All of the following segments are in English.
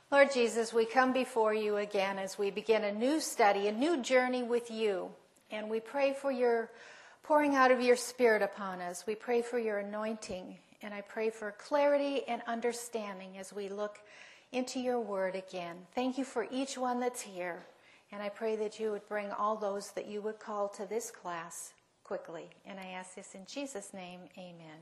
Lord Jesus, we come before you again as we begin a new study, a new journey with you. And we pray for your pouring out of your Spirit upon us. We pray for your anointing. And I pray for clarity and understanding as we look into your word again. Thank you for each one that's here. And I pray that you would bring all those that you would call to this class quickly. And I ask this in Jesus' name, amen.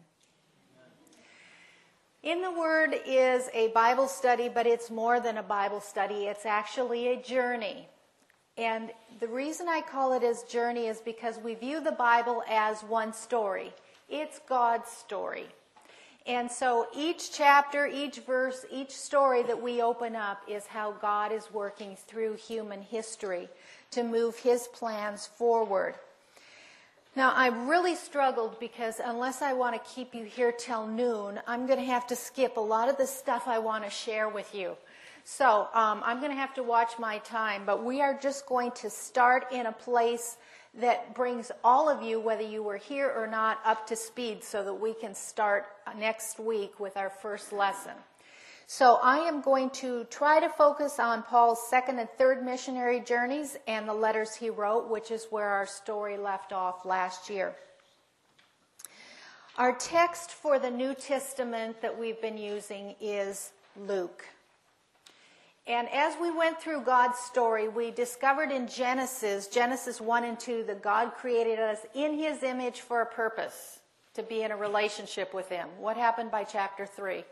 In the Word is a Bible study, but it's more than a Bible study. It's actually a journey. And the reason I call it as journey is because we view the Bible as one story. It's God's story. And so each chapter, each verse, each story that we open up is how God is working through human history to move his plans forward. Now, I really struggled because unless I want to keep you here till noon, I'm going to have to skip a lot of the stuff I want to share with you. So I'm going to have to watch my time, but we are just going to start in a place that brings all of you, whether you were here or not, up to speed so that we can start next week with our first lesson. So I am going to try to focus on Paul's second and third missionary journeys and the letters he wrote, which is where our story left off last year. Our text for the New Testament that we've been using is Luke. And as we went through God's story, we discovered in Genesis 1 and 2, that God created us in his image for a purpose, to be in a relationship with him. What happened by chapter 3?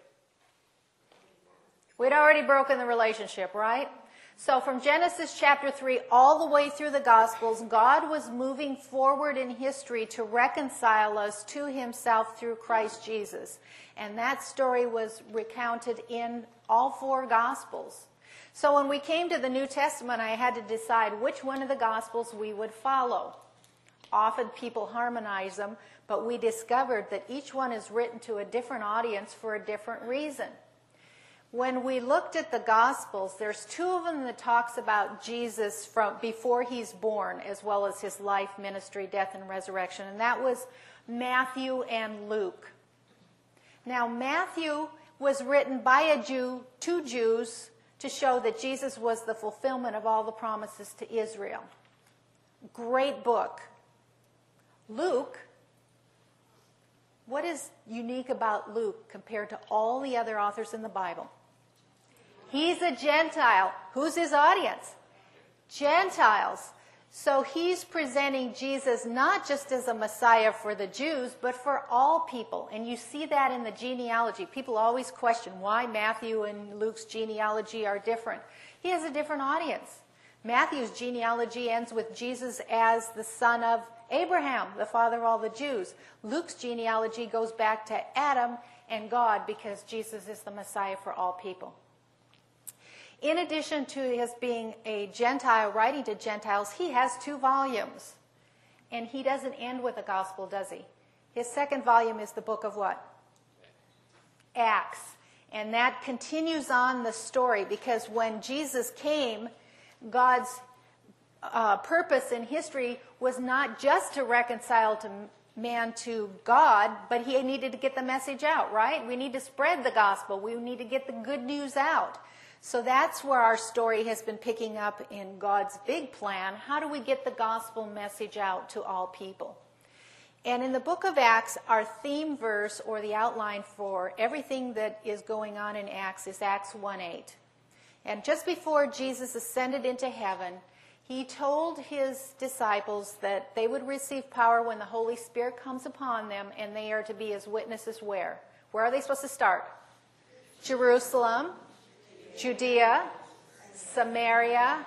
We'd already broken the relationship, right? So from Genesis chapter 3 all the way through the Gospels, God was moving forward in history to reconcile us to himself through Christ Jesus. And that story was recounted in all four Gospels. So when we came to the New Testament, I had to decide which one of the Gospels we would follow. Often people harmonize them, but we discovered that each one is written to a different audience for a different reason. When we looked at the Gospels, there's two of them that talks about Jesus from before he's born, as well as his life, ministry, death, and resurrection. And that was Matthew and Luke. Now, Matthew was written by a Jew to Jews to show that Jesus was the fulfillment of all the promises to Israel. Great book. Luke, what is unique about Luke compared to all the other authors in the Bible? He's a Gentile. Who's his audience? Gentiles. So he's presenting Jesus not just as a Messiah for the Jews, but for all people. And you see that in the genealogy. People always question why Matthew and Luke's genealogy are different. He has a different audience. Matthew's genealogy ends with Jesus as the son of Abraham, the father of all the Jews. Luke's genealogy goes back to Adam and God because Jesus is the Messiah for all people. In addition to his being a Gentile, writing to Gentiles, he has 2 volumes. And he doesn't end with a gospel, does he? His second volume is the book of what? Acts. And that continues on the story because when Jesus came, God's purpose in history was not just to reconcile man to God, but he needed to get the message out, right? We need to spread the gospel. We need to get the good news out. So that's where our story has been picking up in God's big plan. How do we get the gospel message out to all people? And in the book of Acts, our theme verse or the outline for everything that is going on in Acts is Acts 1:8. And just before Jesus ascended into heaven, he told his disciples that they would receive power when the Holy Spirit comes upon them, and they are to be his witnesses where? Where are they supposed to start? Jerusalem, Judea, Samaria,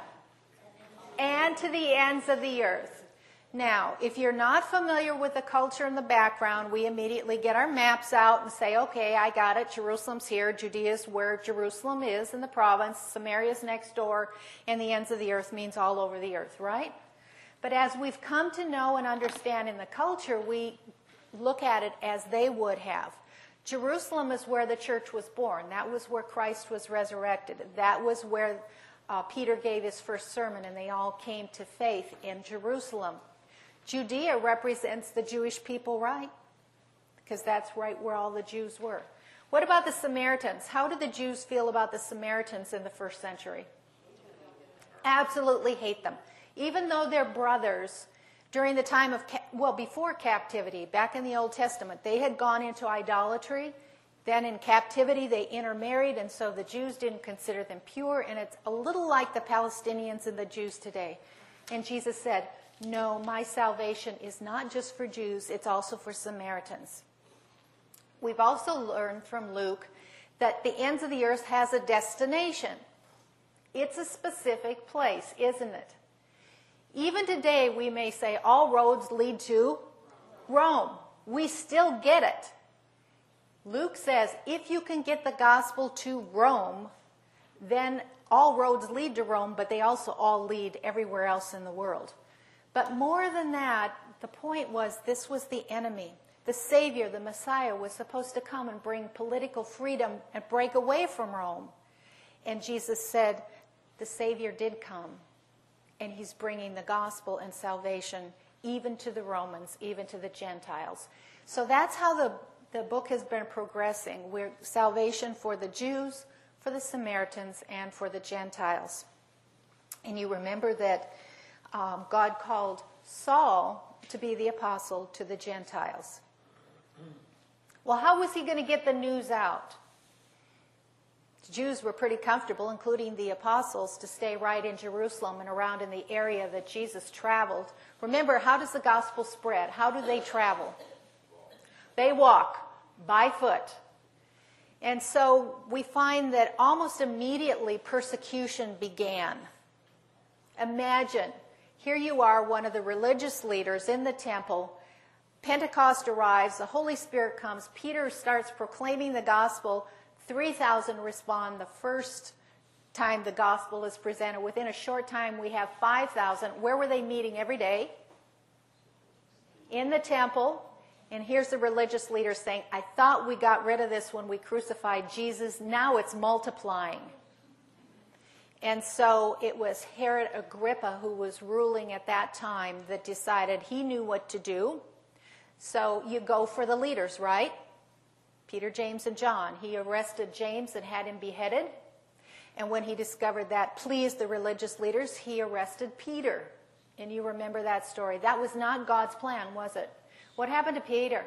and to the ends of the earth. Now, if you're not familiar with the culture and the background, we immediately get our maps out and say, okay, I got it. Jerusalem's here. Judea's where Jerusalem is in the province. Samaria's next door. And the ends of the earth means all over the earth, right? But as we've come to know and understand in the culture, we look at it as they would have. Jerusalem is where the church was born. That was where Christ was resurrected. That was where Peter gave his first sermon, and they all came to faith in Jerusalem. Judea represents the Jewish people, right? Because that's right where all the Jews were. What about the Samaritans? How did the Jews feel about the Samaritans in the first century? Absolutely hate them. Even though they're brothers, during the time of, before captivity, back in the Old Testament, they had gone into idolatry. Then in captivity, they intermarried, and so the Jews didn't consider them pure, and it's a little like the Palestinians and the Jews today. And Jesus said, no, my salvation is not just for Jews, it's also for Samaritans. We've also learned from Luke that the ends of the earth has a destination. It's a specific place, isn't it? Even today, we may say all roads lead to Rome. We still get it. Luke says if you can get the gospel to Rome, then all roads lead to Rome, but they also all lead everywhere else in the world. But more than that, the point was this was the enemy. The Savior, the Messiah, was supposed to come and bring political freedom and break away from Rome. And Jesus said the Savior did come, and he's bringing the gospel and salvation even to the Romans, even to the Gentiles. So that's how the book has been progressing. We're salvation for the Jews, for the Samaritans, and for the Gentiles. And you remember that God called Saul to be the apostle to the Gentiles. Well, how was he going to get the news out? The Jews were pretty comfortable, including the apostles, to stay right in Jerusalem and around in the area that Jesus traveled. Remember, how does the gospel spread? How do they travel? They walk by foot. And so we find that almost immediately persecution began. Imagine, here you are, one of the religious leaders in the temple. Pentecost arrives, the Holy Spirit comes, Peter starts proclaiming the gospel, 3,000 respond the first time the gospel is presented. Within a short time, we have 5,000. Where were they meeting every day? In the temple. And here's the religious leader saying, I thought we got rid of this when we crucified Jesus. Now it's multiplying. And so it was Herod Agrippa, who was ruling at that time, that decided he knew what to do. So you go for the leaders, right? Peter, James, and John. He arrested James and had him beheaded. And when he discovered that pleased the religious leaders, he arrested Peter. And you remember that story. That was not God's plan, was it? What happened to Peter?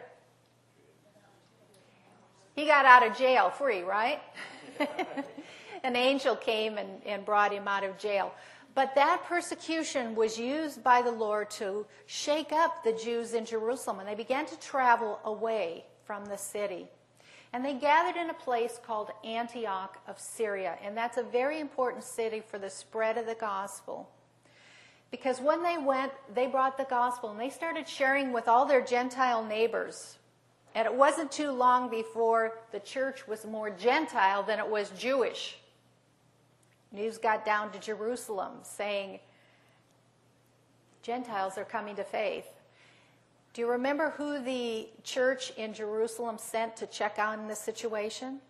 He got out of jail free, right? An angel came and brought him out of jail. But that persecution was used by the Lord to shake up the Jews in Jerusalem, and they began to travel away from the city. And they gathered in a place called Antioch of Syria, and that's a very important city for the spread of the gospel. Because when they went, they brought the gospel, and they started sharing with all their Gentile neighbors. And it wasn't too long before the church was more Gentile than it was Jewish. News got down to Jerusalem saying, Gentiles are coming to faith. Do you remember who the church in Jerusalem sent to check on the situation?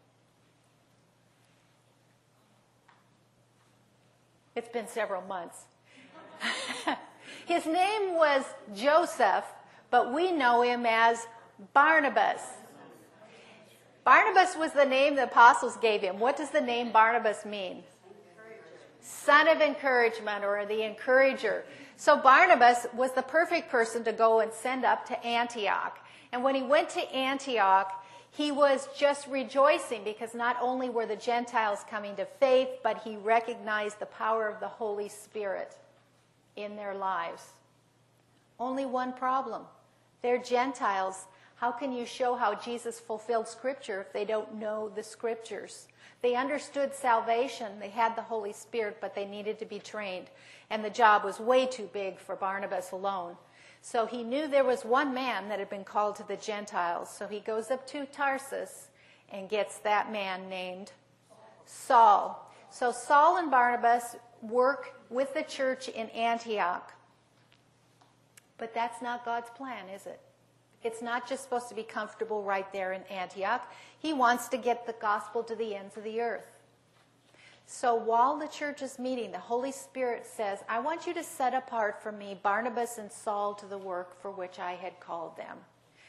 It's been several months. His name was Joseph, but we know him as Barnabas. Barnabas was the name the apostles gave him. What does the name Barnabas mean? Son of encouragement, or the encourager. So Barnabas was the perfect person to go and send up to Antioch. And when he went to Antioch, he was just rejoicing because not only were the Gentiles coming to faith, but he recognized the power of the Holy Spirit in their lives. Only one problem. They're Gentiles. How can you show how Jesus fulfilled Scripture if they don't know the Scriptures? They understood salvation. They had the Holy Spirit, but they needed to be trained. And the job was way too big for Barnabas alone. So he knew there was one man that had been called to the Gentiles. So he goes up to Tarsus and gets that man named Saul. So Saul and Barnabas work with the church in Antioch. But that's not God's plan, is it? It's not just supposed to be comfortable right there in Antioch. He wants to get the gospel to the ends of the earth. So while the church is meeting, the Holy Spirit says, I want you to set apart for me Barnabas and Saul to the work for which I had called them.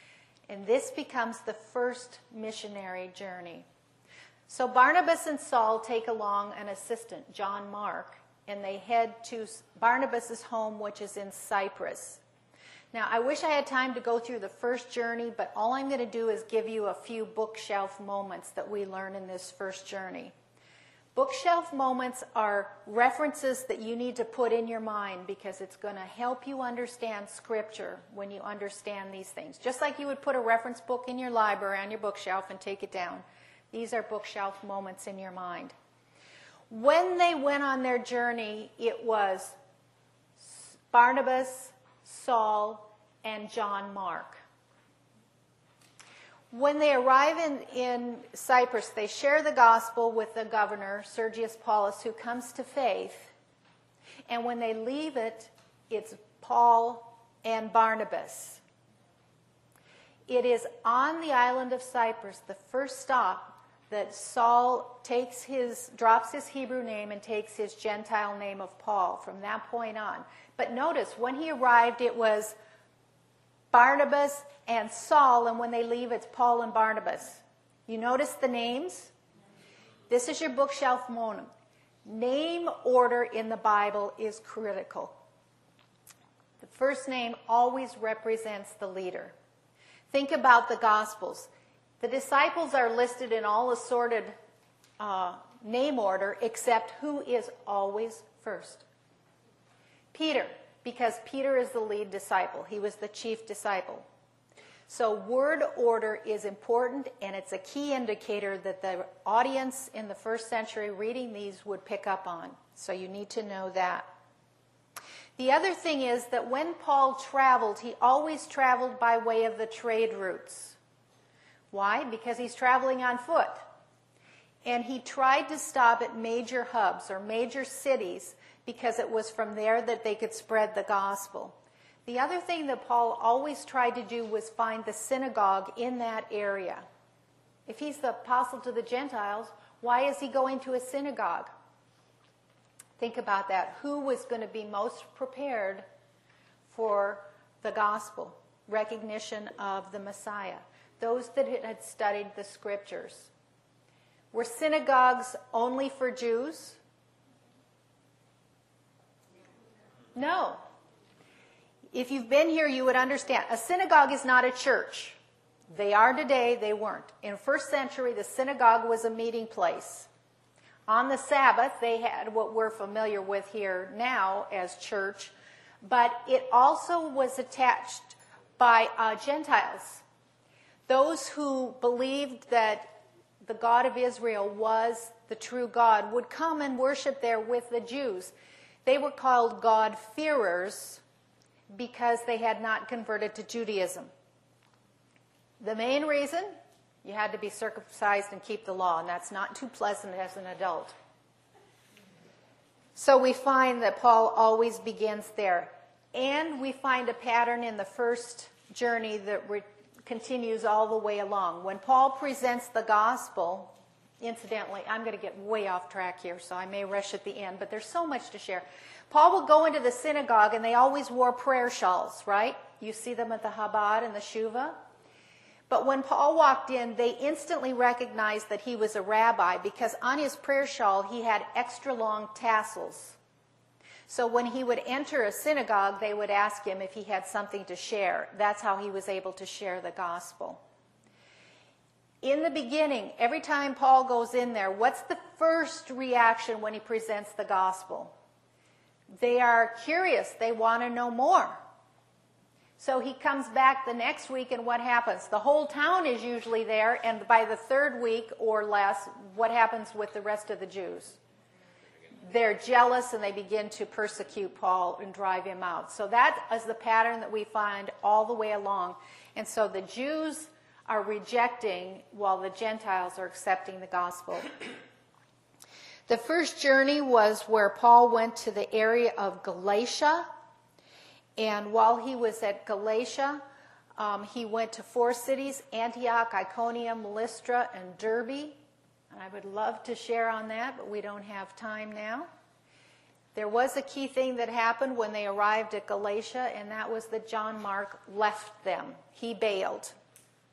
And this becomes the first missionary journey. So Barnabas and Saul take along an assistant, John Mark, and they head to Barnabas' home, which is in Cyprus. Now, I wish I had time to go through the first journey, but all I'm going to do is give you a few bookshelf moments that we learn in this first journey. Bookshelf moments are references that you need to put in your mind because it's going to help you understand Scripture when you understand these things. Just like you would put a reference book in your library on your bookshelf and take it down. These are bookshelf moments in your mind. When they went on their journey, it was Barnabas, Saul, and John Mark. When they arrive in Cyprus, they share the gospel with the governor, Sergius Paulus, who comes to faith. And when they leave it, it's Paul and Barnabas. It is on the island of Cyprus, the first stop, that Saul drops his Hebrew name and takes his Gentile name of Paul from that point on. But notice, when he arrived, it was Barnabas and Saul, and when they leave, it's Paul and Barnabas. You notice the names? This is your bookshelf moment. Name order in the Bible is critical. The first name always represents the leader. Think about the Gospels. The disciples are listed in all assorted name order, except who is always first? Peter, because Peter is the lead disciple. He was the chief disciple. So word order is important, and it's a key indicator that the audience in the first century reading these would pick up on. So you need to know that. The other thing is that when Paul traveled, he always traveled by way of the trade routes. Why? Because he's traveling on foot. And he tried to stop at major hubs or major cities because it was from there that they could spread the gospel. The other thing that Paul always tried to do was find the synagogue in that area. If he's the apostle to the Gentiles, why is he going to a synagogue? Think about that. Who was going to be most prepared for the gospel, recognition of the Messiah? Those that had studied the Scriptures. Were synagogues only for Jews? No. If you've been here, you would understand. A synagogue is not a church. They are today, they weren't. In the first century, the synagogue was a meeting place. On the Sabbath, they had what we're familiar with here now as church, but it also was attached by Gentiles. Those who believed that the God of Israel was the true God would come and worship there with the Jews. They were called God-fearers because they had not converted to Judaism. The main reason, you had to be circumcised and keep the law, and that's not too pleasant as an adult. So we find that Paul always begins there. And we find a pattern in the first journey that continues all the way along. When Paul presents the gospel, incidentally, I'm going to get way off track here, so I may rush at the end, but there's so much to share. Paul will go into the synagogue, and they always wore prayer shawls, right? You see them at the Chabad and the Shuvah. But when Paul walked in, they instantly recognized that he was a rabbi because on his prayer shawl, he had extra long tassels. So when he would enter a synagogue, they would ask him if he had something to share. That's how he was able to share the gospel. In the beginning, every time Paul goes in there, what's the first reaction when he presents the gospel? They are curious. They want to know more. So he comes back the next week, and what happens? The whole town is usually there, and by the third week or less, what happens with the rest of the Jews? They're jealous, and they begin to persecute Paul and drive him out. So that is the pattern that we find all the way along. And so the Jews are rejecting while the Gentiles are accepting the gospel. The first journey was where Paul went to the area of Galatia. And while he was at Galatia, he went to 4 cities, Antioch, Iconium, Lystra, and Derbe. And I would love to share on that, but we don't have time now. There was a key thing that happened when they arrived at Galatia, and that was that John Mark left them. He bailed.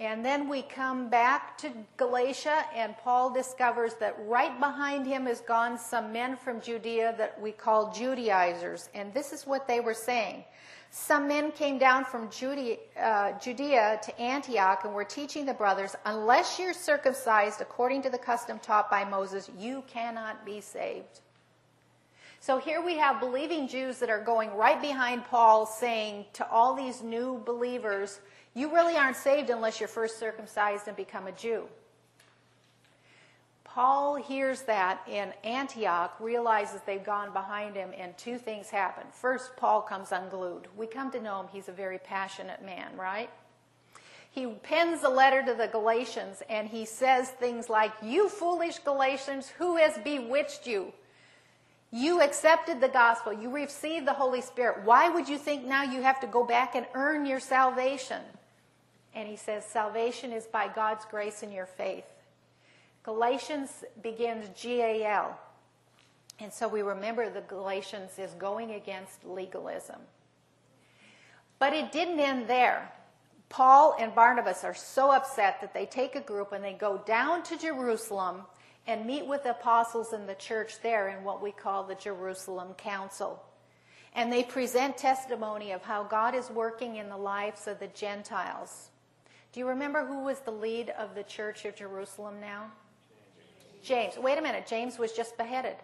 And then we come back to Galatia, and Paul discovers that right behind him has gone some men from Judea that we call Judaizers. And this is what they were saying. Some men came down from Judea to Antioch and were teaching the brothers, unless you're circumcised according to the custom taught by Moses, you cannot be saved. So here we have believing Jews that are going right behind Paul saying to all these new believers, you really aren't saved unless you're first circumcised and become a Jew. Paul hears that in Antioch, realizes they've gone behind him, and two things happen. First, Paul comes unglued. We come to know him. He's a very passionate man, right? He pens a letter to the Galatians, and he says things like, you foolish Galatians, who has bewitched you? You accepted the gospel. You received the Holy Spirit. Why would you think now you have to go back and earn your salvation? And he says, salvation is by God's grace in your faith. Galatians begins G-A-L. And so we remember the Galatians is going against legalism. But it didn't end there. Paul and Barnabas are so upset that they take a group and they go down to Jerusalem and meet with the apostles in the church there in what we call the Jerusalem Council. And they present testimony of how God is working in the lives of the Gentiles. Do you remember who was the lead of the church of Jerusalem now? James. Wait a minute. James was just beheaded.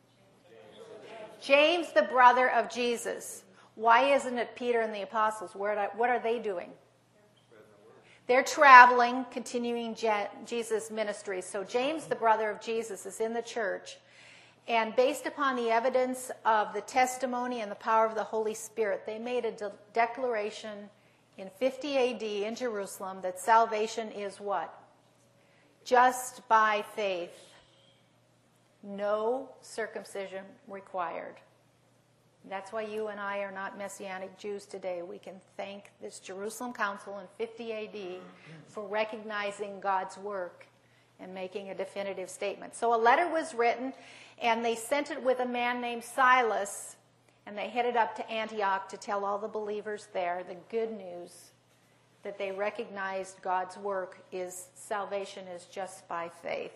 James, the brother of Jesus. Why isn't it Peter and the apostles? What are they doing? They're traveling, continuing Jesus' ministry. So James, the brother of Jesus, is in the church. And based upon the evidence of the testimony and the power of the Holy Spirit, they made a declaration in 50 AD in Jerusalem that salvation is what? Just by faith. No circumcision required. That's why you and I are not Messianic Jews today. We can thank this Jerusalem Council in 50 AD for recognizing God's work and making a definitive statement. So a letter was written, and they sent it with a man named Silas, and they headed up to Antioch to tell all the believers there the good news that they recognized God's work is salvation is just by faith.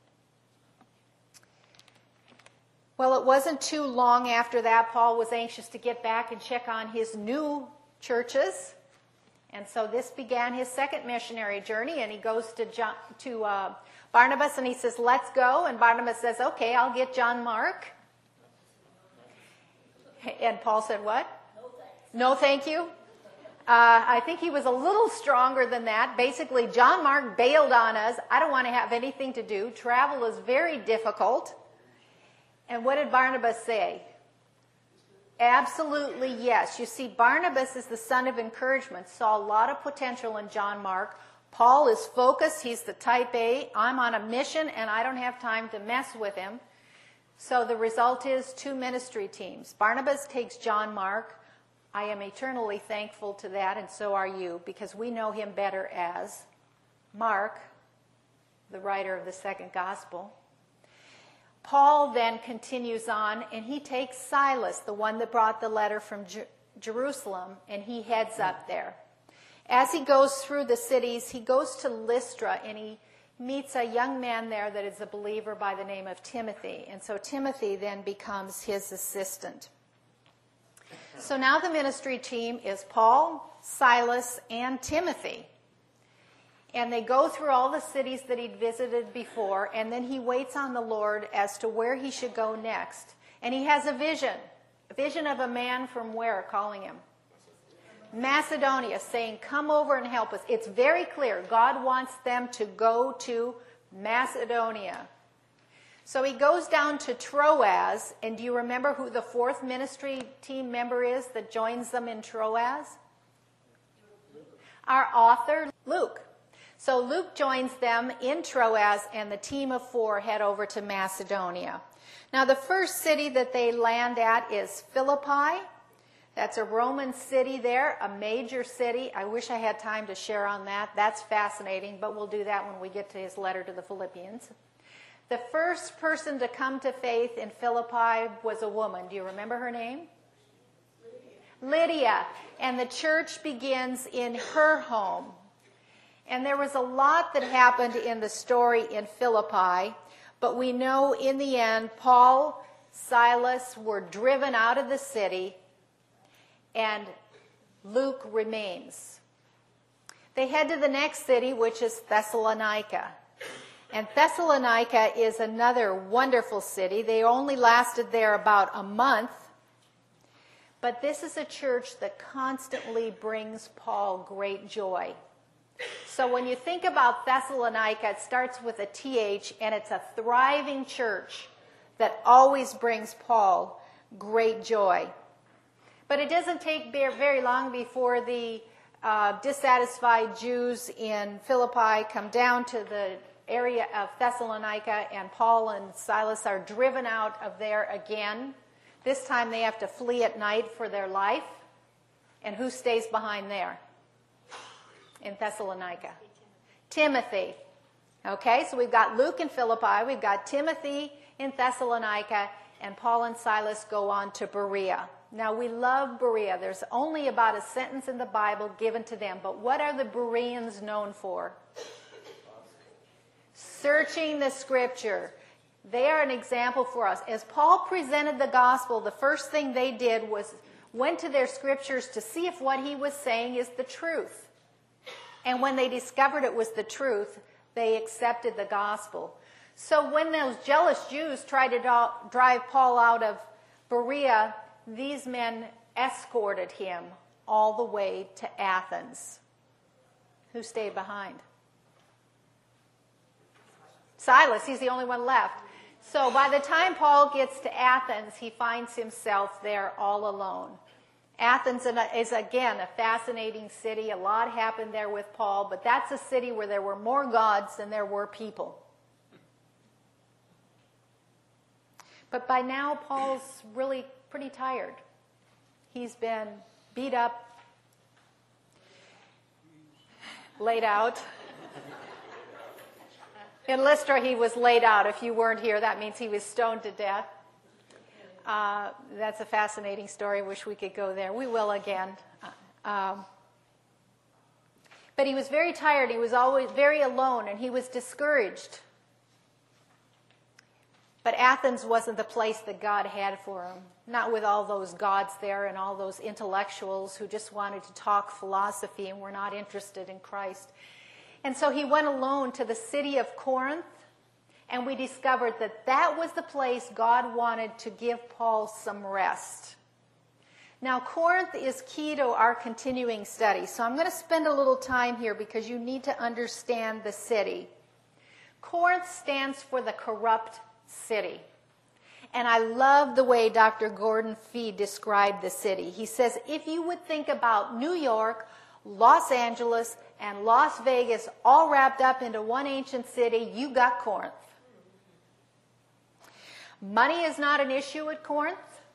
Well, it wasn't too long after that, Paul was anxious to get back and check on his new churches. And so this began his second missionary journey, and he goes to Barnabas, and he says, let's go. And Barnabas says, okay, I'll get John Mark. And Paul said, what? No, thank you. I think he was a little stronger than that. Basically, John Mark bailed on us. I don't want to have anything to do. Travel is very difficult. And what did Barnabas say? Absolutely yes. You see, Barnabas is the son of encouragement, saw a lot of potential in John Mark. Paul is focused. He's the type A. I'm on a mission, and I don't have time to mess with him. So the result is two ministry teams. Barnabas takes John Mark. I am eternally thankful to that, and so are you, because we know him better as Mark, the writer of the second gospel. Paul then continues on, and he takes Silas, the one that brought the letter from Jerusalem, and he heads up there. As he goes through the cities, he goes to Lystra, and he meets a young man there that is a believer by the name of Timothy. And so Timothy then becomes his assistant. So now the ministry team is Paul, Silas, and Timothy. And they go through all the cities that he'd visited before, and then he waits on the Lord as to where he should go next. And he has a vision of a man from where calling him? Macedonia, saying, come over and help us. It's very clear. God wants them to go to Macedonia. So he goes down to Troas, and do you remember who the fourth ministry team member is that joins them in Troas? Our author, Luke. So Luke joins them in Troas, and the team of four head over to Macedonia. Now, the first city that they land at is Philippi. That's a Roman city there, a major city. I wish I had time to share on that. That's fascinating, but we'll do that when we get to his letter to the Philippians. The first person to come to faith in Philippi was a woman. Do you remember her name? Lydia. And the church begins in her home. And there was a lot that happened in the story in Philippi, but we know in the end, Paul, Silas were driven out of the city, and Luke remains. They head to the next city, which is Thessalonica. And Thessalonica is another wonderful city. They only lasted there about a month. But this is a church that constantly brings Paul great joy. So when you think about Thessalonica, it starts with a TH, and it's a thriving church that always brings Paul great joy. But it doesn't take very long before the dissatisfied Jews in Philippi come down to the area of Thessalonica, and Paul and Silas are driven out of there again. This time they have to flee at night for their life. And who stays behind there in Thessalonica? Timothy. Okay, so we've got Luke in Philippi, we've got Timothy in Thessalonica, and Paul and Silas go on to Berea. Now, we love Berea. There's only about a sentence in the Bible given to them. But what are the Bereans known for? Searching the Scripture. They are an example for us. As Paul presented the gospel, the first thing they did was went to their Scriptures to see if what he was saying is the truth. And when they discovered it was the truth, they accepted the gospel. So when those jealous Jews tried to drive Paul out of Berea, these men escorted him all the way to Athens. Who stayed behind? Silas. He's the only one left. So by the time Paul gets to Athens, he finds himself there all alone. Athens is, again, a fascinating city. A lot happened there with Paul, but that's a city where there were more gods than there were people. But by now, Paul's really pretty tired. He's been beat up, laid out. In Lystra, he was laid out. If you weren't here, that means he was stoned to death. That's a fascinating story. Wish we could go there. We will again. But he was very tired. He was always very alone, and he was discouraged. But Athens wasn't the place that God had for him. Not with all those gods there and all those intellectuals who just wanted to talk philosophy and were not interested in Christ. And so he went alone to the city of Corinth, and we discovered that that was the place God wanted to give Paul some rest. Now, Corinth is key to our continuing study, so I'm going to spend a little time here because you need to understand the city. Corinth stands for the corrupt city. And I love the way Dr. Gordon Fee described the city. He says, if you would think about New York, Los Angeles, and Las Vegas all wrapped up into one ancient city, you got Corinth. Money is not an issue at Corinth.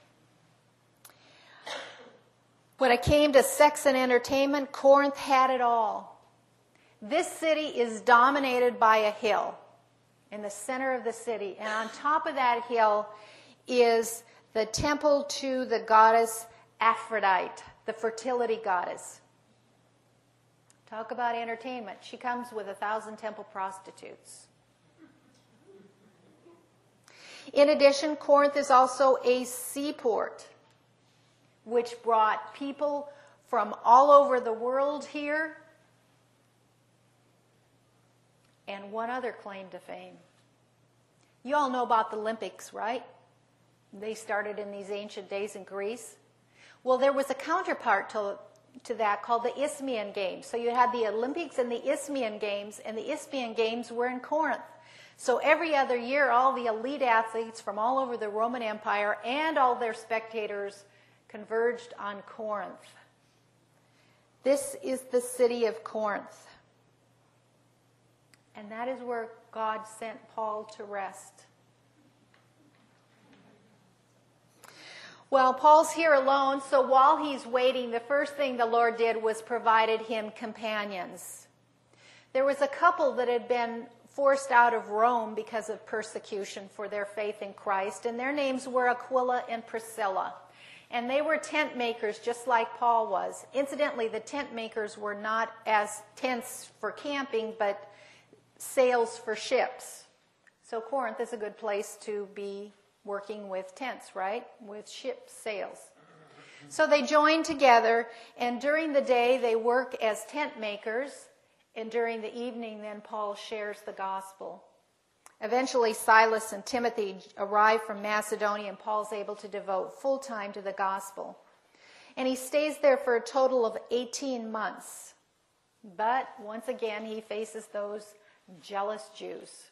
When it came to sex and entertainment, Corinth had it all. This city is dominated by a hill in the center of the city. And on top of that hill is the temple to the goddess Aphrodite, the fertility goddess. Talk about entertainment. She comes with 1,000 temple prostitutes. In addition, Corinth is also a seaport, which brought people from all over the world here. And one other claim to fame. You all know about the Olympics, right? They started in these ancient days in Greece. Well, there was a counterpart to that called the Isthmian Games. So you had the Olympics and the Isthmian Games, and the Isthmian Games were in Corinth. So every other year, all the elite athletes from all over the Roman Empire and all their spectators converged on Corinth. This is the city of Corinth. And that is where God sent Paul to rest. Well, Paul's here alone, so while he's waiting, the first thing the Lord did was provided him companions. There was a couple that had been forced out of Rome because of persecution for their faith in Christ, and their names were Aquila and Priscilla. And they were tent makers just like Paul was. Incidentally, the tent makers were not as tents for camping, but sails for ships. So Corinth is a good place to be working with tents, right? With ship sails. So they join together, and during the day they work as tent makers, and during the evening then Paul shares the gospel. Eventually Silas and Timothy arrive from Macedonia, and Paul's able to devote full time to the gospel. And he stays there for a total of 18 months. But once again he faces those jealous Jews.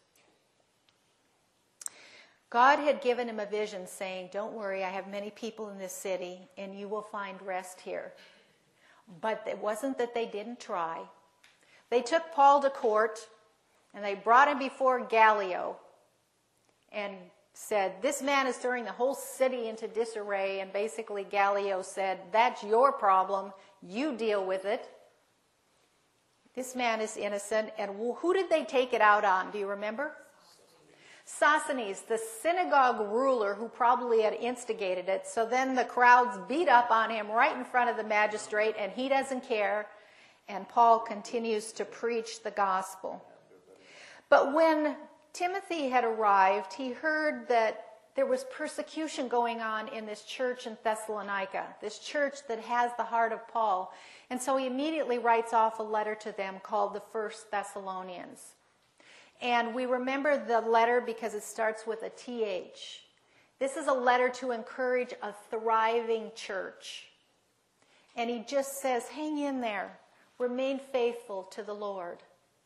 God had given him a vision saying, don't worry, I have many people in this city and you will find rest here. But it wasn't that they didn't try. They took Paul to court and they brought him before Gallio and said, this man is throwing the whole city into disarray. And basically Gallio said, that's your problem. You deal with it. This man is innocent. And who did they take it out on? Do you remember? Sosthenes, the synagogue ruler who probably had instigated it. So then the crowds beat up on him right in front of the magistrate, and he doesn't care. And Paul continues to preach the gospel. But when Timothy had arrived, he heard that there was persecution going on in this church in Thessalonica, this church that has the heart of Paul. And so he immediately writes off a letter to them called the First Thessalonians. And we remember the letter because it starts with a TH. This is a letter to encourage a thriving church. And he just says, hang in there. Remain faithful to the Lord.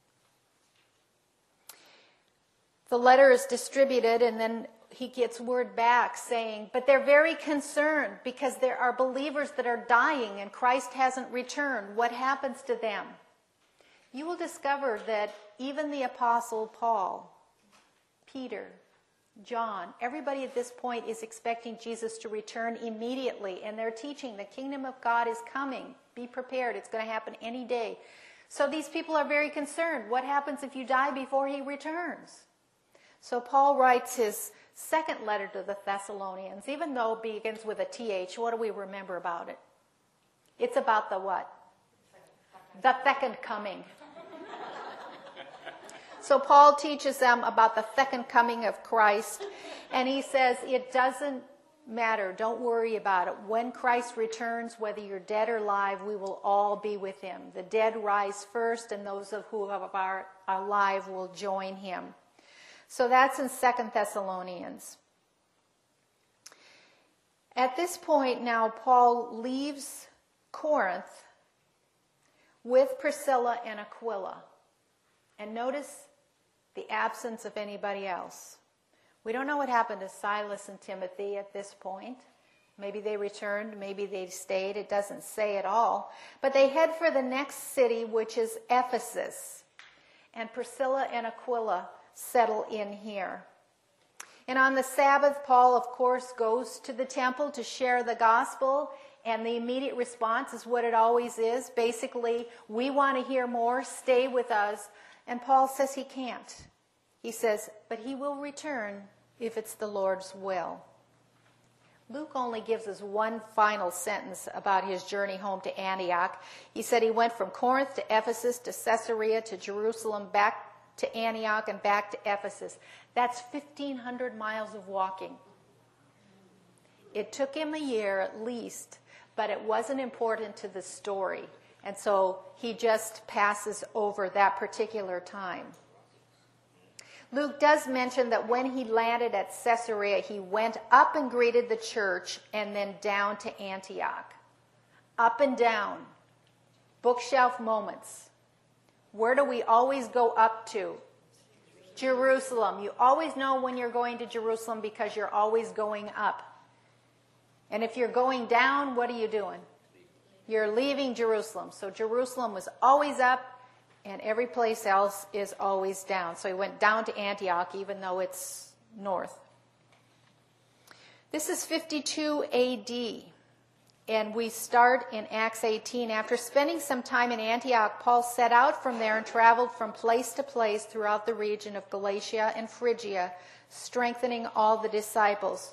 The letter is distributed, and then he gets word back saying, but they're very concerned because there are believers that are dying and Christ hasn't returned. What happens to them? You will discover that even the Apostle Paul, Peter, John, everybody at this point is expecting Jesus to return immediately. And they're teaching the kingdom of God is coming. Be prepared. It's going to happen any day. So these people are very concerned. What happens if you die before he returns? So Paul writes his second letter to the Thessalonians. Even though it begins with a TH, what do we remember about it? It's about the what? The second coming. So Paul teaches them about the second coming of Christ, and he says it doesn't matter. Don't worry about it. When Christ returns, whether you're dead or alive, we will all be with him. The dead rise first, and those of who are alive will join him. So that's in 2 Thessalonians. At this point now, Paul leaves Corinth with Priscilla and Aquila. And notice the absence of anybody else. We don't know what happened to Silas and Timothy at this point. Maybe they returned, maybe they stayed. It doesn't say at all. But they head for the next city, which is Ephesus. And Priscilla and Aquila settle in here. And on the Sabbath, Paul, of course, goes to the temple to share the gospel. And the immediate response is what it always is. Basically, we want to hear more. Stay with us. And Paul says he can't. He says, but he will return if it's the Lord's will. Luke only gives us one final sentence about his journey home to Antioch. He said he went from Corinth to Ephesus to Caesarea to Jerusalem, back to Antioch and back to Ephesus. That's 1,500 miles of walking. It took him a year at least, but it wasn't important to the story. And so he just passes over that particular time. Luke does mention that when he landed at Caesarea, he went up and greeted the church and then down to Antioch. Up and down. Bookshelf moments. Where do we always go up to? Jerusalem. You always know when you're going to Jerusalem because you're always going up. And if you're going down, what are you doing? You're leaving Jerusalem. So Jerusalem was always up, and every place else is always down. So he went down to Antioch, even though it's north. This is 52 AD, and we start in Acts 18. After spending some time in Antioch, Paul set out from there and traveled from place to place throughout the region of Galatia and Phrygia, strengthening all the disciples.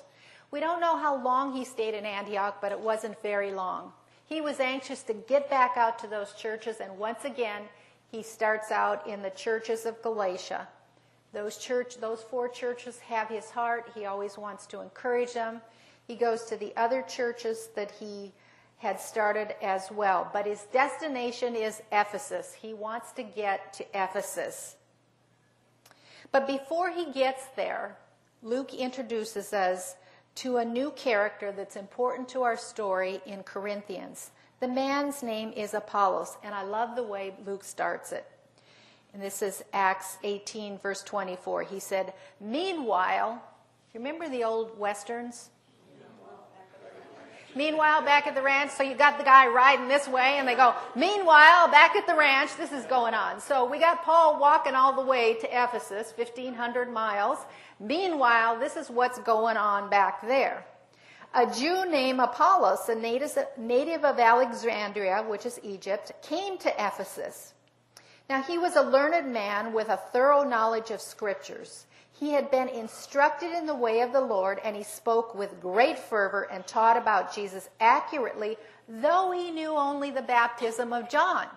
We don't know how long he stayed in Antioch, but it wasn't very long. He was anxious to get back out to those churches, and once again, he starts out in the churches of Galatia. Those 4 churches have his heart. He always wants to encourage them. He goes to the other churches that he had started as well. But his destination is Ephesus. He wants to get to Ephesus. But before he gets there, Luke introduces us to a new character that's important to our story in Corinthians. The man's name is Apollos, and I love the way Luke starts it. And this is Acts 18, verse 24. He said, meanwhile, you remember the old Westerns? Meanwhile, back at the ranch, so you got the guy riding this way, and they go, meanwhile, back at the ranch, this is going on. So we got Paul walking all the way to Ephesus, 1,500 miles. Meanwhile, this is what's going on back there. A Jew named Apollos, a native of Alexandria, which is Egypt, came to Ephesus. Now, he was a learned man with a thorough knowledge of scriptures. He had been instructed in the way of the Lord, and he spoke with great fervor and taught about Jesus accurately, though he knew only the baptism of John.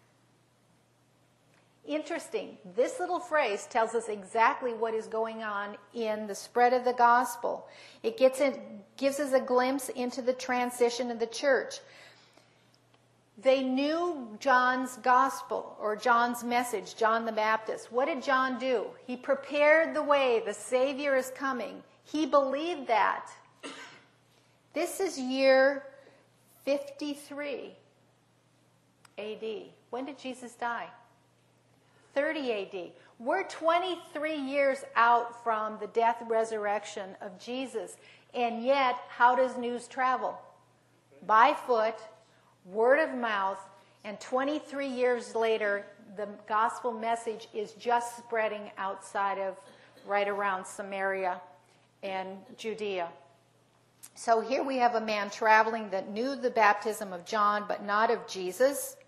Interesting. This little phrase tells us exactly what is going on in the spread of the gospel. It gives us a glimpse into the transition of the church. They knew John's gospel, or John's message, John the Baptist. What did John do? He prepared the way. The Savior is coming. He believed that. This is year 53 A.D. When did Jesus die? 30 A.D. We're 23 years out from the death resurrection of Jesus. And yet, how does news travel? By foot, word of mouth, and 23 years later, the gospel message is just spreading outside of, right around Samaria and Judea. So here we have a man traveling that knew the baptism of John, but not of Jesus.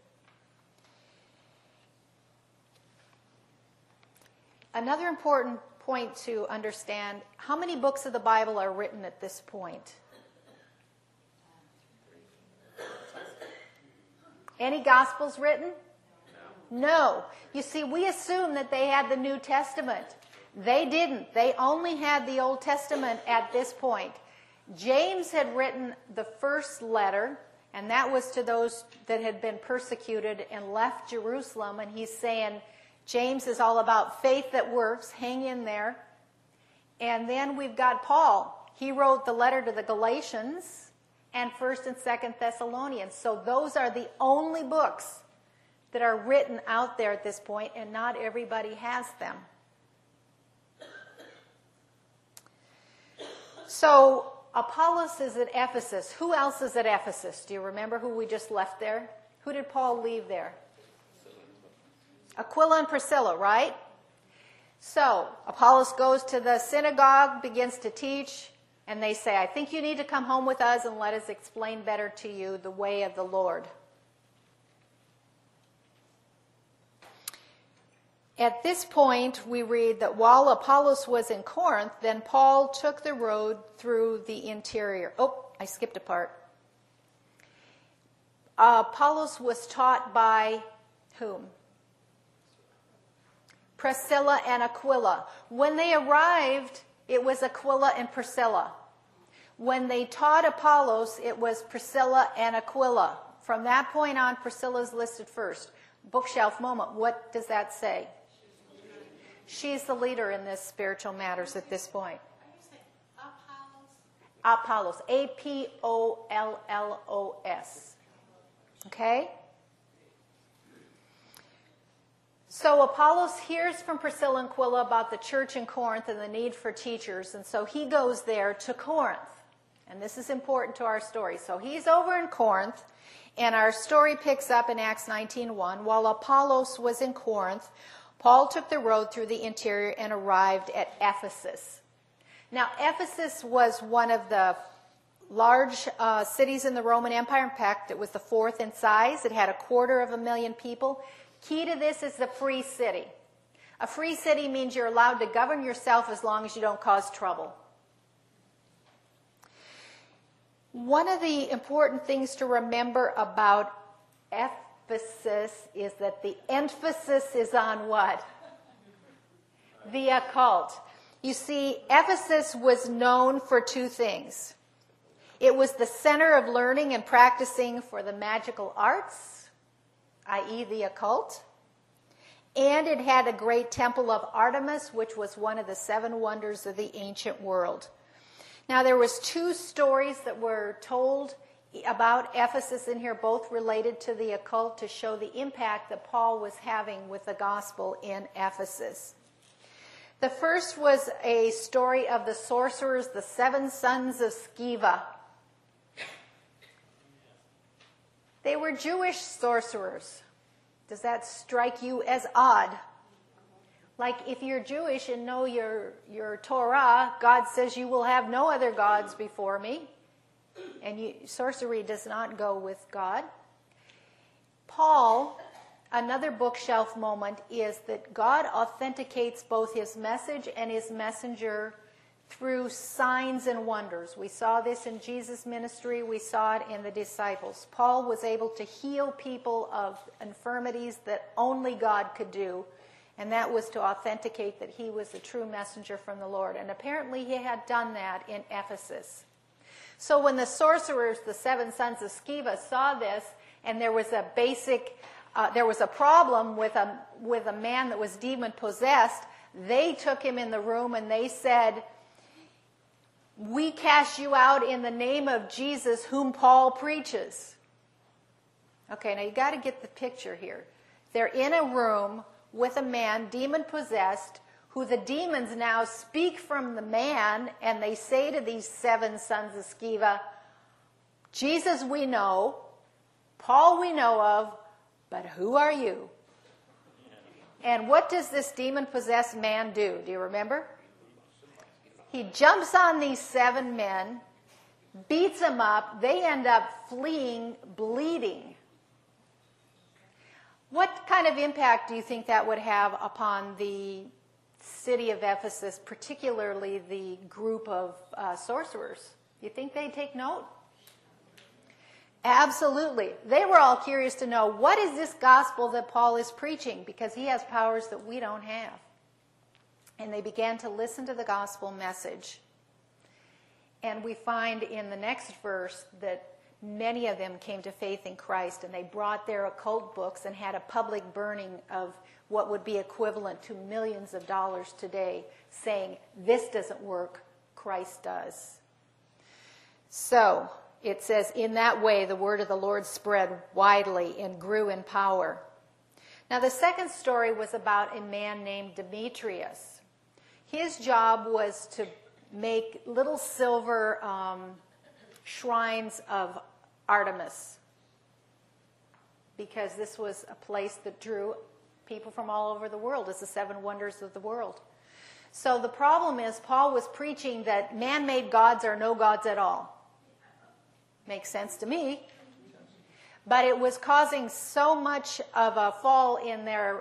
Another important point to understand, how many books of the Bible are written at this point? Any Gospels written? No. You see, we assume that they had the New Testament. They didn't. They only had the Old Testament at this point. James had written the first letter, and that was to those that had been persecuted and left Jerusalem. And he's saying, James is all about faith that works. Hang in there. And then we've got Paul. He wrote the letter to the Galatians and 1st and 2nd Thessalonians. So those are the only books that are written out there at this point, and not everybody has them. So Apollos is at Ephesus. Who else is at Ephesus? Do you remember who we just left there? Who did Paul leave there? Aquila and Priscilla, right? So Apollos goes to the synagogue, begins to teach, and they say, I think you need to come home with us and let us explain better to you the way of the Lord. At this point, we read that while Apollos was in Corinth, then Paul took the road through the interior. Oh, I skipped a part. Apollos was taught by whom? Priscilla and Aquila. When they arrived, it was Aquila and Priscilla. When they taught Apollos, it was Priscilla and Aquila. From that point on, Priscilla's listed first. Bookshelf moment. What does that say? She's the leader in this spiritual matters at this point. Apollos. A-P-O-L-L-O-S. Okay? So Apollos hears from Priscilla and Aquila about the church in Corinth and the need for teachers, and so he goes there to Corinth. And this is important to our story. So he's over in Corinth, and our story picks up in Acts 19:1. While Apollos was in Corinth, Paul took the road through the interior and arrived at Ephesus. Now, Ephesus was one of the large cities in the Roman Empire. In fact, it was the fourth in size. It had 250,000 people. Key to this is the free city. A free city means you're allowed to govern yourself as long as you don't cause trouble. One of the important things to remember about Ephesus is that the emphasis is on what? The occult. You see, Ephesus was known for two things. It was the center of learning and practicing for the magical arts, i.e. the occult. And it had a great temple of Artemis, which was one of the 7 wonders of the ancient world. Now, there was 2 stories that were told about Ephesus in here, both related to the occult, to show the impact that Paul was having with the gospel in Ephesus. The first was a story of the sorcerers, the 7 sons of Sceva. They were Jewish sorcerers. Does that strike you as odd? Like if you're Jewish and know your Torah, God says you will have no other gods before me. And sorcery does not go with God. Paul, another bookshelf moment is that God authenticates both his message and his messenger through signs and wonders. We saw this in Jesus' ministry. We saw it in the disciples. Paul was able to heal people of infirmities that only God could do, and that was to authenticate that he was a true messenger from the Lord. And apparently he had done that in Ephesus. So when the sorcerers, the 7 sons of Sceva, saw this, and there was a problem with a man that was demon possessed, they took him in the room and they said, "We cast you out in the name of Jesus, whom Paul preaches." Okay, now you got to get the picture here. They're in a room with a man demon possessed, who the demons now speak from the man, and they say to these 7 sons of Sceva, "Jesus we know, Paul we know of, but who are you?" And what does this demon-possessed man do? Do you remember? He jumps on these 7 men, beats them up. They end up fleeing, bleeding. What kind of impact do you think that would have upon the city of Ephesus, particularly the group of sorcerers? You think they'd take note? Absolutely. They were all curious to know, what is this gospel that Paul is preaching? Because he has powers that we don't have. And they began to listen to the gospel message. And we find in the next verse that many of them came to faith in Christ, and they brought their occult books and had a public burning of what would be equivalent to millions of dollars today, saying, "This doesn't work, Christ does." So it says, in that way the word of the Lord spread widely and grew in power. Now the second story was about a man named Demetrius. His job was to make little silver shrines of Artemis, because this was a place that drew people from all over the world as the 7 wonders of the world. So the problem is, Paul was preaching that man-made gods are no gods at all. Makes sense to me. But it was causing so much of a fall in their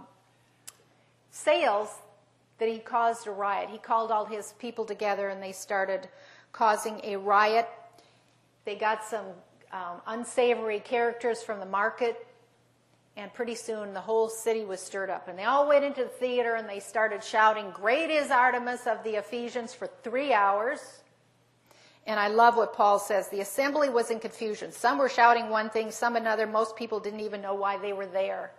sales that he caused a riot. He called all his people together and they started causing a riot. They got some unsavory characters from the market, and pretty soon the whole city was stirred up. And they all went into the theater and they started shouting, "Great is Artemis of the Ephesians," for 3 hours. And I love what Paul says. The assembly was in confusion. Some were shouting one thing, some another. Most people didn't even know why they were there.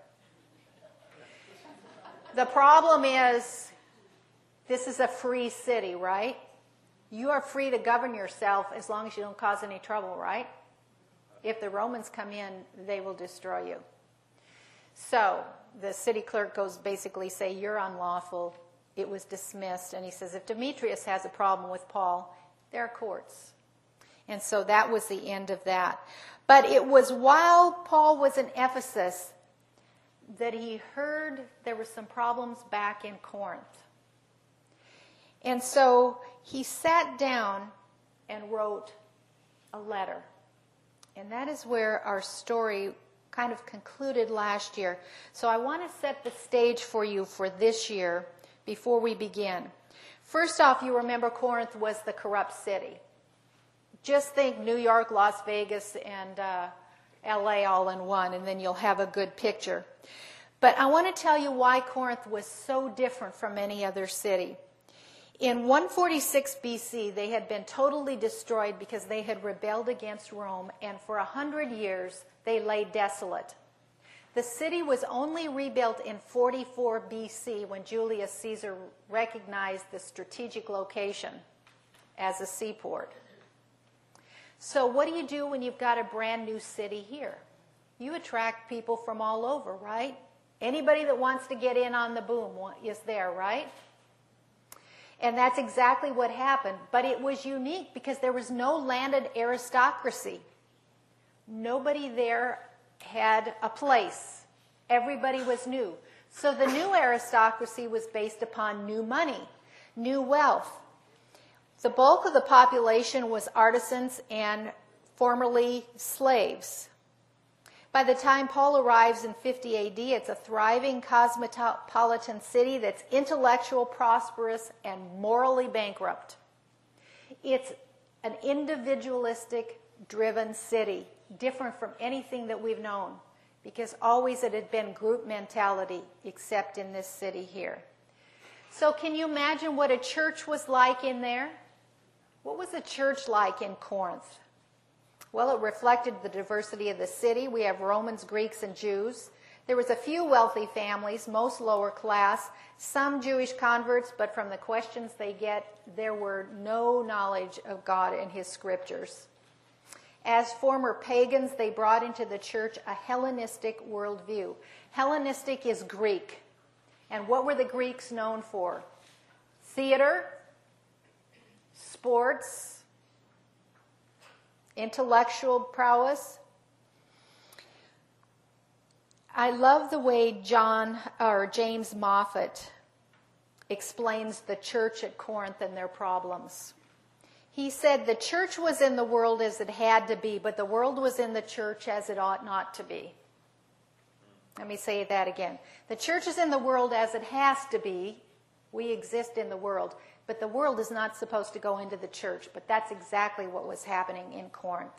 The problem is, this is a free city, right? You are free to govern yourself as long as you don't cause any trouble, right? If the Romans come in, they will destroy you. So the city clerk goes basically say, "You're unlawful." It was dismissed. And he says, if Demetrius has a problem with Paul, there are courts. And so that was the end of that. But it was while Paul was in Ephesus that he heard there were some problems back in Corinth. And so he sat down and wrote a letter. And that is where our story kind of concluded last year. So I want to set the stage for you for this year before we begin. First off, you remember Corinth was the corrupt city. Just think New York, Las Vegas, and LA all in one, and then you'll have a good picture. But I want to tell you why Corinth was so different from any other city. In 146 BC, they had been totally destroyed because they had rebelled against Rome, and for 100 years, they lay desolate. The city was only rebuilt in 44 BC when Julius Caesar recognized the strategic location as a seaport. So what do you do when you've got a brand new city here? You attract people from all over, right? Anybody that wants to get in on the boom is there, right? And that's exactly what happened. But it was unique because there was no landed aristocracy. Nobody there had a place. Everybody was new. So the new aristocracy was based upon new money, new wealth. The bulk of the population was artisans and formerly slaves. By the time Paul arrives in 50 AD, it's a thriving cosmopolitan city that's intellectual, prosperous, and morally bankrupt. It's an individualistic, driven city, different from anything that we've known, because always it had been group mentality, except in this city here. So can you imagine what a church was like in there? What was a church like in Corinth? Well, it reflected the diversity of the city. We have Romans, Greeks, and Jews. There was a few wealthy families, most lower class, some Jewish converts, but from the questions they get, there were no knowledge of God and his scriptures. As former pagans, they brought into the church a Hellenistic worldview. Hellenistic is Greek. And what were the Greeks known for? Theater, sports, intellectual prowess. I love the way James Moffat explains the church at Corinth and their problems. He said the church was in the world as it had to be, but the world was in the church as it ought not to be. Let me say that again. The church is in the world as it has to be. We exist in the world. But the world is not supposed to go into the church. But that's exactly what was happening in Corinth.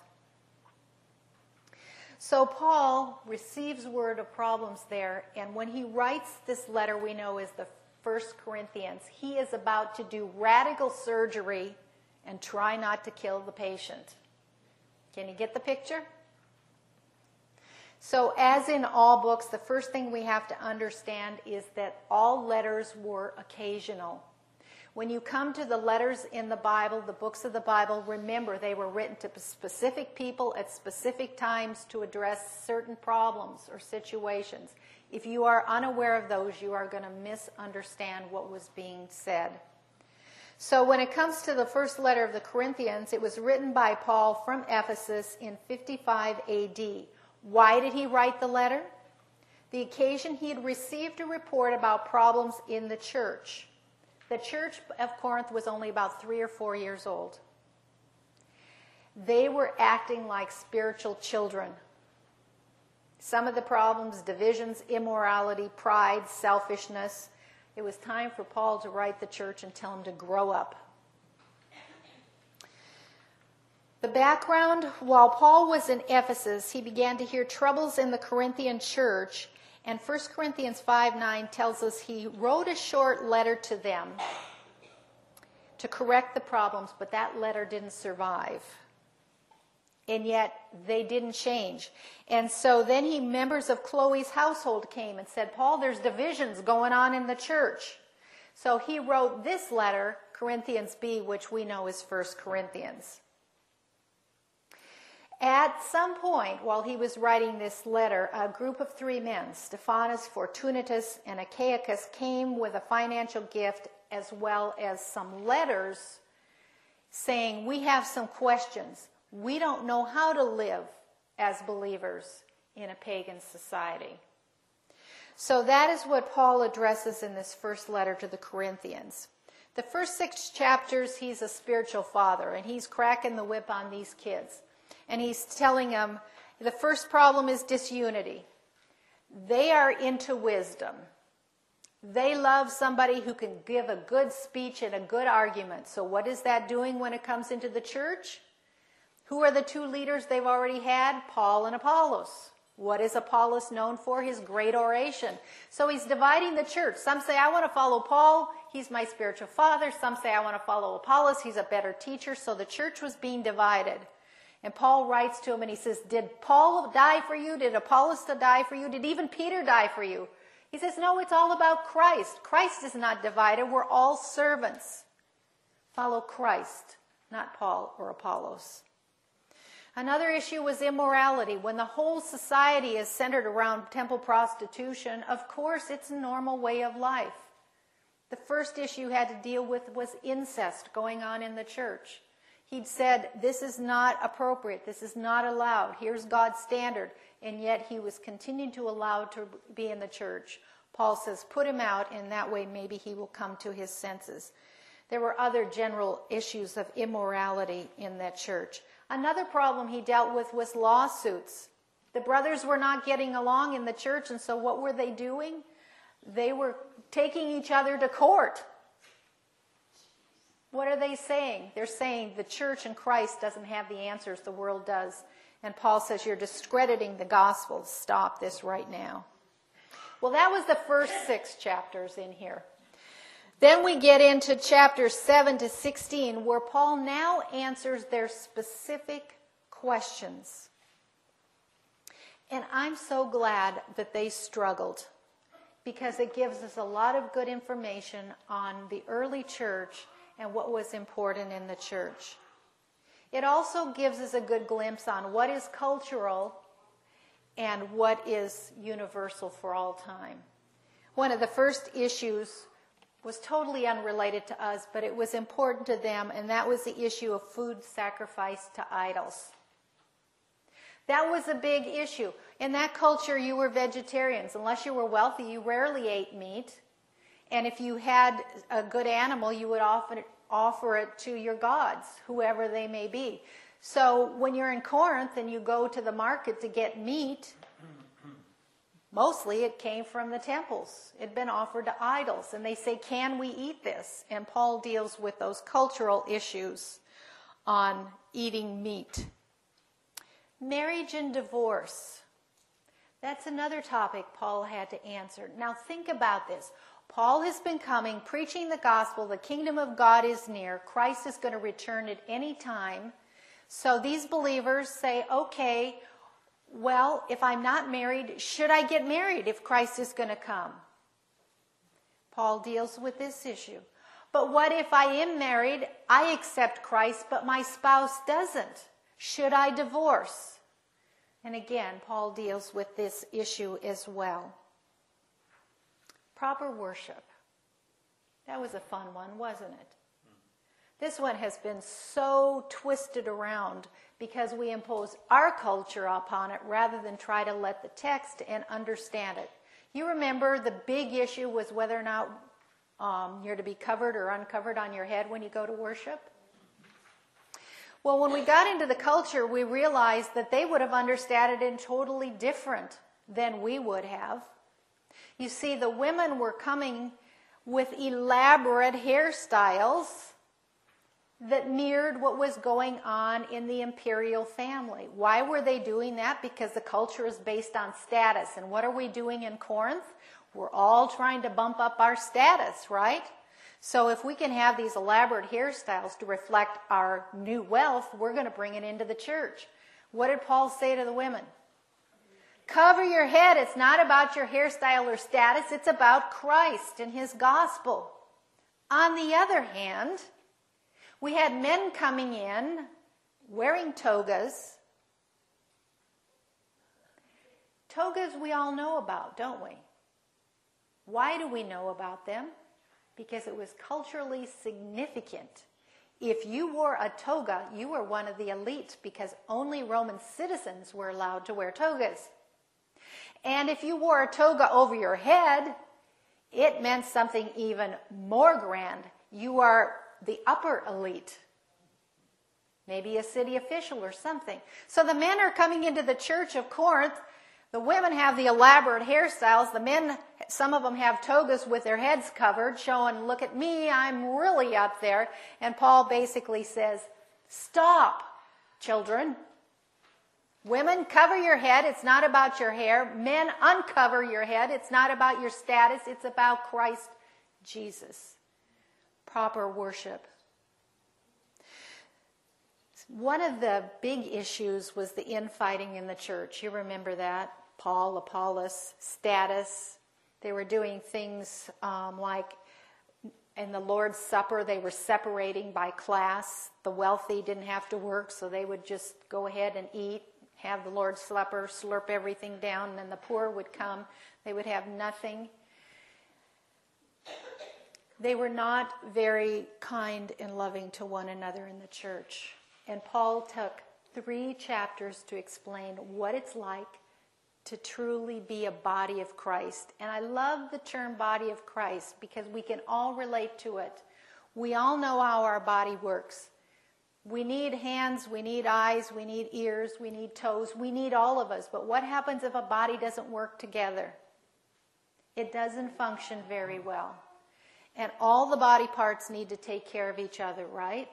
So Paul receives word of problems there. And when he writes this letter we know is the 1 Corinthians, he is about to do radical surgery and try not to kill the patient. Can you get the picture? So as in all books, the first thing we have to understand is that all letters were occasional. When you come to the letters in the Bible, the books of the Bible, remember they were written to specific people at specific times to address certain problems or situations. If you are unaware of those, you are going to misunderstand what was being said. So when it comes to the first letter of the Corinthians, it was written by Paul from Ephesus in 55 AD. Why did he write the letter? The occasion he had received a report about problems in the church. The church of Corinth was only about 3 or 4 years old. They were acting like spiritual children. Some of the problems, divisions, immorality, pride, selfishness. It was time for Paul to write the church and tell them to grow up. The background, while Paul was in Ephesus, he began to hear troubles in the Corinthian church. And 1 Corinthians 5:9 tells us he wrote a short letter to them to correct the problems, but that letter didn't survive. And yet they didn't change. And so then members of Chloe's household came and said, Paul, there's divisions going on in the church. So he wrote this letter, Corinthians B, which we know is 1 Corinthians. At some point, while he was writing this letter, a group of 3 men, Stephanas, Fortunatus, and Achaicus, came with a financial gift as well as some letters saying, we have some questions. We don't know how to live as believers in a pagan society. So that is what Paul addresses in this first letter to the Corinthians. The first 6 chapters, he's a spiritual father, and he's cracking the whip on these kids. And he's telling them, the first problem is disunity. They are into wisdom. They love somebody who can give a good speech and a good argument. So what is that doing when it comes into the church? Who are the two leaders they've already had? Paul and Apollos. What is Apollos known for? His great oration. So he's dividing the church. Some say, I want to follow Paul. He's my spiritual father. Some say, I want to follow Apollos. He's a better teacher. So the church was being divided. And Paul writes to him and he says, did Paul die for you? Did Apollos die for you? Did even Peter die for you? He says, no, it's all about Christ. Christ is not divided. We're all servants. Follow Christ, not Paul or Apollos. Another issue was immorality. When the whole society is centered around temple prostitution, of course it's a normal way of life. The first issue he had to deal with was incest going on in the church. He'd said, this is not appropriate, this is not allowed, here's God's standard, and yet he was continuing to allow to be in the church. Paul says, put him out, and that way maybe he will come to his senses. There were other general issues of immorality in that church. Another problem he dealt with was lawsuits. The brothers were not getting along in the church, and so what were they doing? They were taking each other to court. What are they saying? They're saying the church and Christ doesn't have the answers, the world does. And Paul says, you're discrediting the gospel. Stop this right now. Well, that was the first 6 chapters in here. Then we get into chapters 7 to 16, where Paul now answers their specific questions. And I'm so glad that they struggled, because it gives us a lot of good information on the early church and what was important in the church. It also gives us a good glimpse on what is cultural and what is universal for all time. One of the first issues was totally unrelated to us, but it was important to them, and that was the issue of food sacrificed to idols. That was a big issue. In that culture, you were vegetarians. Unless you were wealthy, you rarely ate meat. And if you had a good animal, you would offer it to your gods, whoever they may be. So when you're in Corinth and you go to the market to get meat, mostly it came from the temples. It had been offered to idols. And they say, can we eat this? And Paul deals with those cultural issues on eating meat. Marriage and divorce. That's another topic Paul had to answer. Now think about this. Paul has been coming, preaching the gospel. The kingdom of God is near. Christ is going to return at any time. So these believers say, okay, well, if I'm not married, should I get married if Christ is going to come? Paul deals with this issue. But what if I am married, I accept Christ, but my spouse doesn't? Should I divorce? And again, Paul deals with this issue as well. Proper worship. That was a fun one, wasn't it? This one has been so twisted around because we impose our culture upon it rather than try to let the text and understand it. You remember the big issue was whether or not you're to be covered or uncovered on your head when you go to worship? Well, when we got into the culture, we realized that they would have understood it totally different than we would have. You see, the women were coming with elaborate hairstyles that mirrored what was going on in the imperial family. Why were they doing that? Because the culture is based on status. And what are we doing in Corinth? We're all trying to bump up our status, right? So if we can have these elaborate hairstyles to reflect our new wealth, we're going to bring it into the church. What did Paul say to the women? Cover your head. It's not about your hairstyle or status. It's about Christ and his gospel. On the other hand, we had men coming in wearing togas. Togas we all know about, don't we? Why do we know about them? Because it was culturally significant. If you wore a toga, you were one of the elite because only Roman citizens were allowed to wear togas. And if you wore a toga over your head, it meant something even more grand. You are the upper elite. Maybe a city official or something. So the men are coming into the church of Corinth. The women have the elaborate hairstyles. The men, some of them have togas with their heads covered, showing, look at me, I'm really up there. And Paul basically says, stop. children. Women, cover your head. It's not about your hair. Men, uncover your head. It's not about your status. It's about Christ Jesus. Proper worship. One of the big issues was the infighting in the church. You remember that? Paul, Apollos, status. They were doing things like in the Lord's Supper, they were separating by class. The wealthy didn't have to work, so they would just go ahead and eat, have the Lord's Supper, slurp everything down, and then the poor would come. They would have nothing. They were not very kind and loving to one another in the church. And Paul took 3 chapters to explain what it's like to truly be a body of Christ. And I love the term body of Christ because we can all relate to it. We all know how our body works. We need hands, we need eyes, we need ears, we need toes, we need all of us. But what happens if a body doesn't work together? It doesn't function very well. And all the body parts need to take care of each other, right?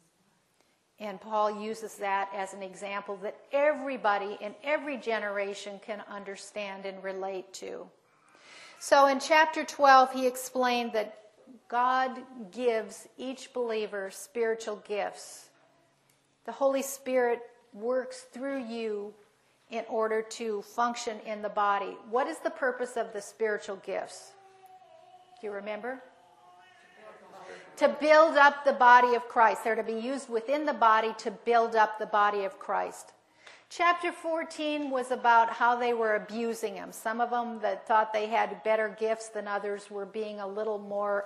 And Paul uses that as an example that everybody in every generation can understand and relate to. So in chapter 12, he explained that God gives each believer spiritual gifts. The Holy Spirit works through you in order to function in the body. What is the purpose of the spiritual gifts? Do you remember? To build up the body of Christ. They're to be used within the body to build up the body of Christ. Chapter 14 was about how they were abusing him. Some of them that thought they had better gifts than others were being a little more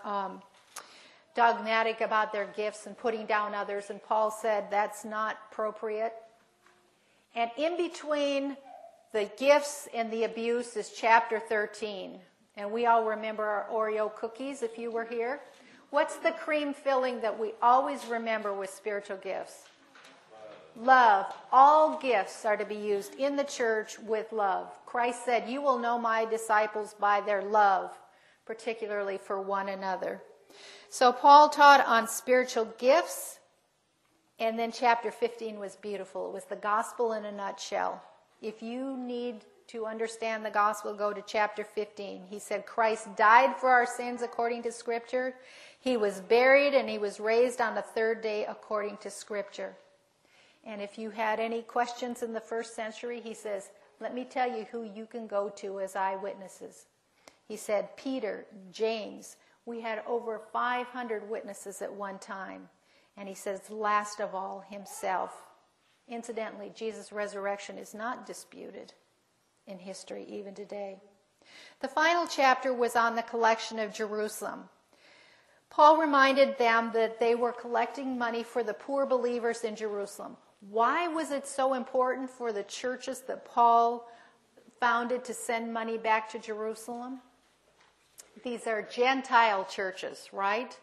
dogmatic about their gifts and putting down others. And Paul said that's not appropriate. And in between the gifts and the abuse is chapter 13. And we all remember our Oreo cookies if you were here. What's the cream filling that we always remember with spiritual gifts? Love. All gifts are to be used in the church with love. Christ said, "You will know my disciples by their love, particularly for one another." So Paul taught on spiritual gifts, and then chapter 15 was beautiful. It was the gospel in a nutshell. If you need to understand the gospel, go to chapter 15. He said Christ died for our sins according to Scripture. He was buried and he was raised on the 3rd day according to Scripture. And if you had any questions in the 1st century, he says, let me tell you who you can go to as eyewitnesses. He said Peter, James. We had over 500 witnesses at one time. And he says, last of all, himself. Incidentally, Jesus' resurrection is not disputed in history even today. The final chapter was on the collection of Jerusalem. Paul reminded them that they were collecting money for the poor believers in Jerusalem. Why was it so important for the churches that Paul founded to send money back to Jerusalem? These are Gentile churches, right?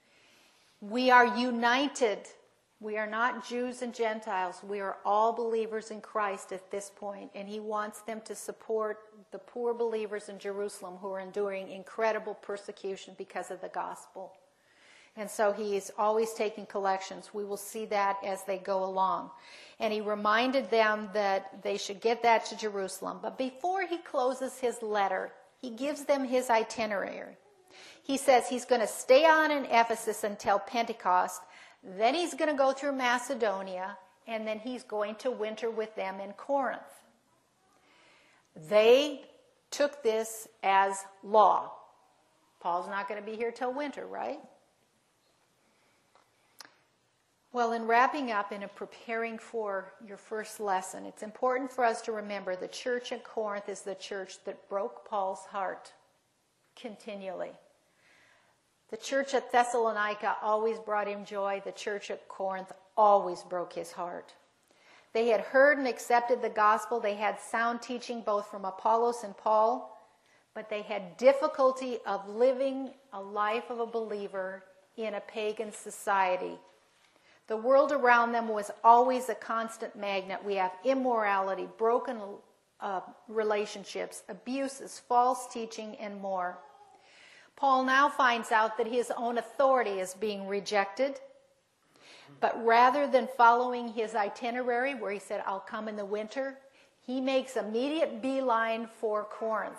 We are united. We are not Jews and Gentiles. We are all believers in Christ at this point, and he wants them to support the poor believers in Jerusalem who are enduring incredible persecution because of the gospel. And so he is always taking collections. We will see that as they go along. And he reminded them that they should get that to Jerusalem. But before he closes his letter, he gives them his itinerary. He says he's going to stay on in Ephesus until Pentecost. Then he's going to go through Macedonia, and then he's going to winter with them in Corinth. They took this as law. Paul's not going to be here till winter, right? Well, in wrapping up and in preparing for your first lesson, it's important for us to remember the church at Corinth is the church that broke Paul's heart continually. The church at Thessalonica always brought him joy. The church at Corinth always broke his heart. They had heard and accepted the gospel. They had sound teaching both from Apollos and Paul, but they had difficulty of living a life of a believer in a pagan society. The world around them was always a constant magnet. We have immorality, broken relationships, abuses, false teaching, and more. Paul now finds out that his own authority is being rejected. But rather than following his itinerary where he said, I'll come in the winter, he makes immediate beeline for Corinth.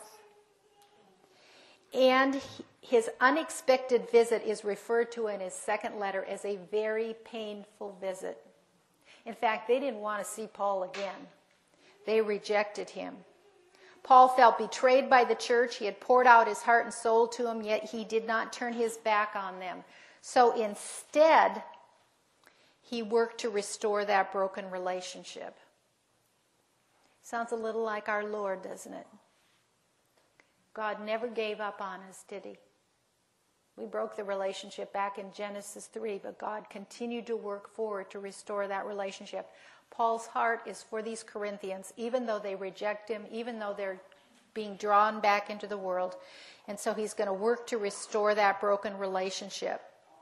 And his unexpected visit is referred to in his second letter as a very painful visit. In fact, they didn't want to see Paul again. They rejected him. Paul felt betrayed by the church. He had poured out his heart and soul to them, yet he did not turn his back on them. So instead, he worked to restore that broken relationship. Sounds a little like our Lord, doesn't it? God never gave up on us, did he? We broke the relationship back in Genesis 3, but God continued to work forward to restore that relationship. Paul's heart is for these Corinthians, even though they reject him, even though they're being drawn back into the world. And so he's going to work to restore that broken relationship.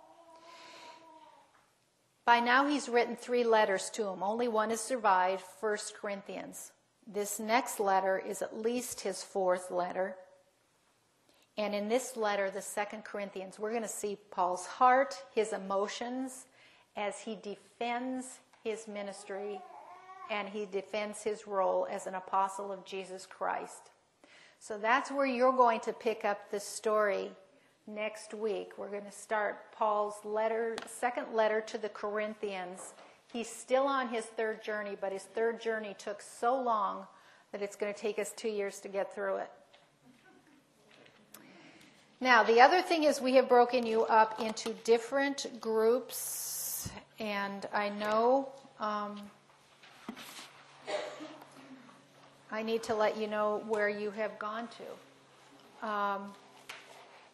By now he's written 3 letters to them. Only one has survived, 1 Corinthians. This next letter is at least his 4th letter. And in this letter, the 2 Corinthians, we're going to see Paul's heart, his emotions, as he defends his ministry and he defends his role as an apostle of Jesus Christ. So that's where you're going to pick up the story next week. We're going to start Paul's letter, 2nd letter to the Corinthians. He's still on his 3rd journey, but his 3rd journey took so long that it's going to take us 2 years to get through it. Now, the other thing is we have broken you up into different groups, and I know I need to let you know where you have gone to.